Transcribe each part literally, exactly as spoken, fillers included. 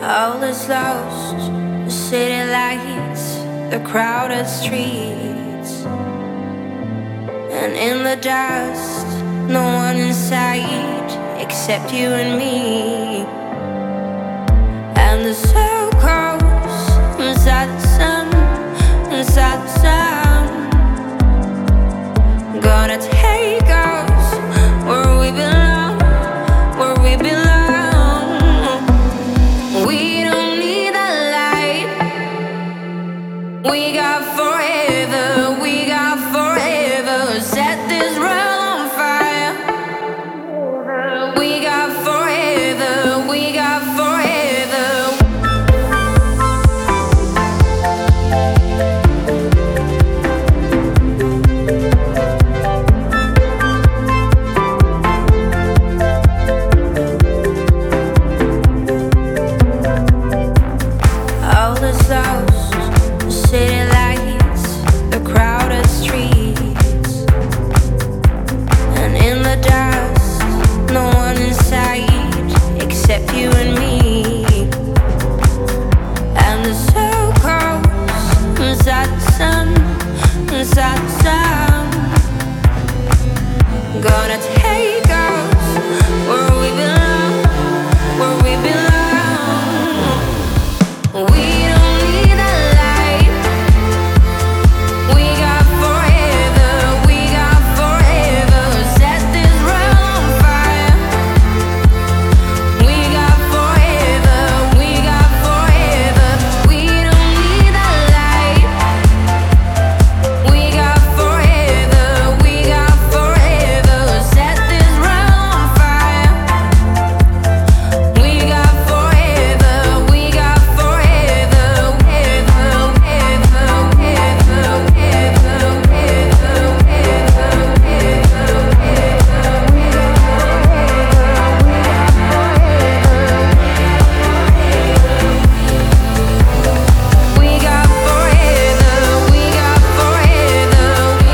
All is lost, the city lights, the crowded streets. And in the dust, no one in sight except you and me. And the circles inside the sun, inside the sun, gonna take us where we belong, where we belong. We don't need the light. We got forever, we got forever. Set this world on fire. We got forever, we got forever. All is lost, the city lights, the crowded streets. And in the dust, no one in sight except you and me. And the circles inside the sun, inside the sun, gonna take us where we belong, where we belong. We don't need a light. We got forever, we got forever. Set this world on fire. We got forever, we got forever. We don't need a light. We got forever, we got forever. Set this world on fire. We got forever, we got forever, ever, ever, ever, ever, we got forever, we got forever,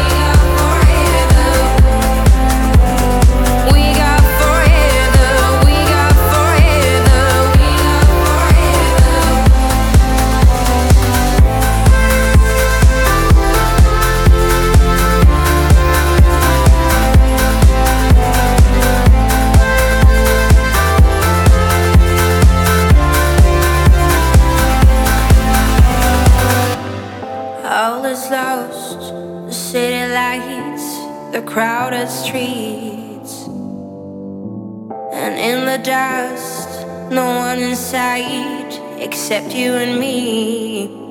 we got forever, we got forever, we all is lost, the city lights, the crowded streets. And in the dust, no one in sight except you and me.